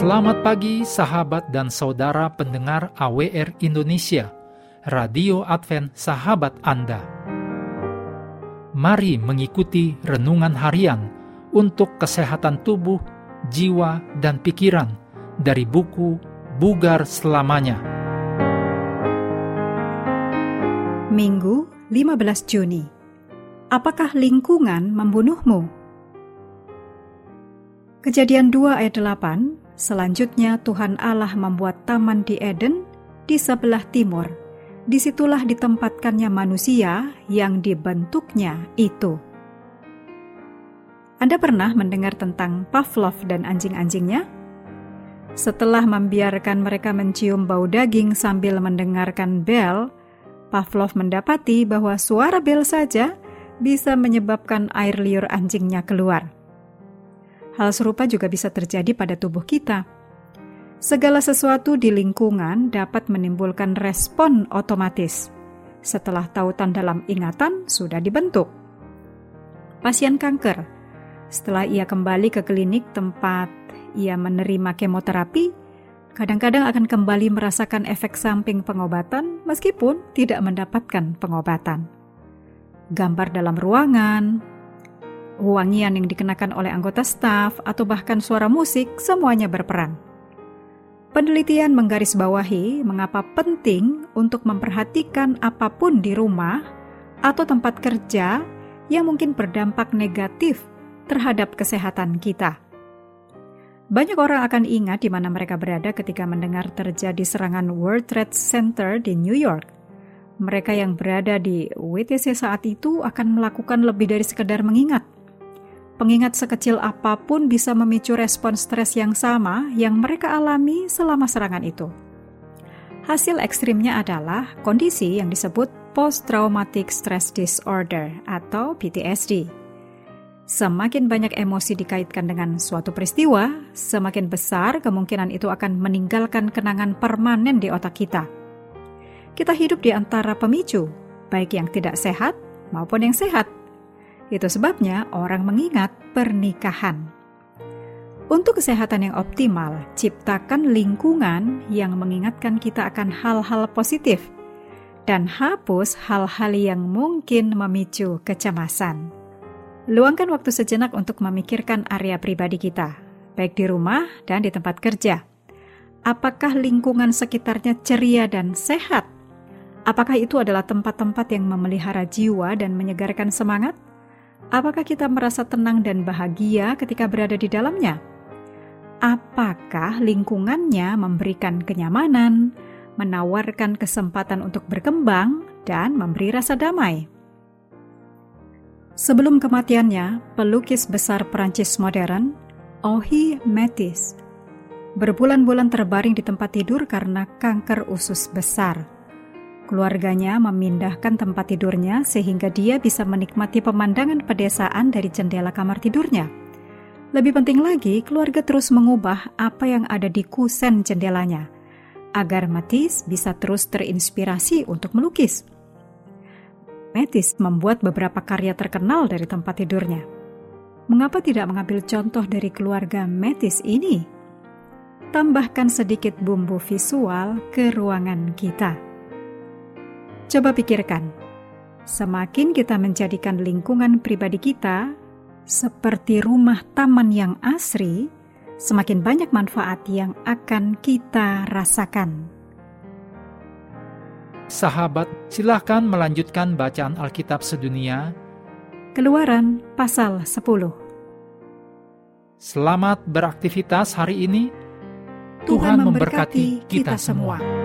Selamat pagi sahabat dan saudara pendengar AWR Indonesia, Radio Advent Sahabat Anda. Mari mengikuti renungan harian untuk kesehatan tubuh, jiwa, dan pikiran dari buku Bugar Selamanya. Minggu 15 Juni. Apakah lingkungan membunuhmu? Kejadian 2 ayat 8, selanjutnya Tuhan Allah membuat taman di Eden di sebelah timur. Disitulah ditempatkannya manusia yang dibentuknya itu. Anda pernah mendengar tentang Pavlov dan anjing-anjingnya? Setelah membiarkan mereka mencium bau daging sambil mendengarkan bel, Pavlov mendapati bahwa suara bel saja bisa menyebabkan air liur anjingnya keluar. Hal serupa juga bisa terjadi pada tubuh kita. Segala sesuatu di lingkungan dapat menimbulkan respon otomatis. Setelah tautan dalam ingatan sudah dibentuk. Pasien kanker, setelah ia kembali ke klinik tempat ia menerima kemoterapi, kadang-kadang akan kembali merasakan efek samping pengobatan meskipun tidak mendapatkan pengobatan. Gambar dalam ruangan, wangian yang dikenakan oleh anggota staf, atau bahkan suara musik, semuanya berperan. Penelitian menggarisbawahi mengapa penting untuk memperhatikan apapun di rumah atau tempat kerja yang mungkin berdampak negatif terhadap kesehatan kita. Banyak orang akan ingat di mana mereka berada ketika mendengar terjadi serangan World Trade Center di New York. Mereka yang berada di WTC saat itu akan melakukan lebih dari sekedar mengingat. Pengingat sekecil apapun bisa memicu respon stres yang sama yang mereka alami selama serangan itu. Hasil ekstrimnya adalah kondisi yang disebut Post-Traumatic Stress Disorder atau PTSD. Semakin banyak emosi dikaitkan dengan suatu peristiwa, semakin besar kemungkinan itu akan meninggalkan kenangan permanen di otak kita. Kita hidup di antara pemicu, baik yang tidak sehat maupun yang sehat. Itu sebabnya orang mengingat pernikahan. Untuk kesehatan yang optimal, ciptakan lingkungan yang mengingatkan kita akan hal-hal positif dan hapus hal-hal yang mungkin memicu kecemasan. Luangkan waktu sejenak untuk memikirkan area pribadi kita, baik di rumah dan di tempat kerja. Apakah lingkungan sekitarnya ceria dan sehat? Apakah itu adalah tempat-tempat yang memelihara jiwa dan menyegarkan semangat? Apakah kita merasa tenang dan bahagia ketika berada di dalamnya? Apakah lingkungannya memberikan kenyamanan, menawarkan kesempatan untuk berkembang, dan memberi rasa damai? Sebelum kematiannya, pelukis besar Prancis modern, Henri Matisse, berbulan-bulan terbaring di tempat tidur karena kanker usus besar. Keluarganya memindahkan tempat tidurnya sehingga dia bisa menikmati pemandangan pedesaan dari jendela kamar tidurnya. Lebih penting lagi, keluarga terus mengubah apa yang ada di kusen jendelanya, agar Matisse bisa terus terinspirasi untuk melukis. Matisse membuat beberapa karya terkenal dari tempat tidurnya. Mengapa tidak mengambil contoh dari keluarga Matisse ini? Tambahkan sedikit bumbu visual ke ruangan kita. Coba pikirkan, semakin kita menjadikan lingkungan pribadi kita seperti rumah taman yang asri, semakin banyak manfaat yang akan kita rasakan. Sahabat, silakan melanjutkan bacaan Alkitab sedunia. Keluaran pasal 10. Selamat beraktivitas hari ini. Tuhan memberkati kita semua.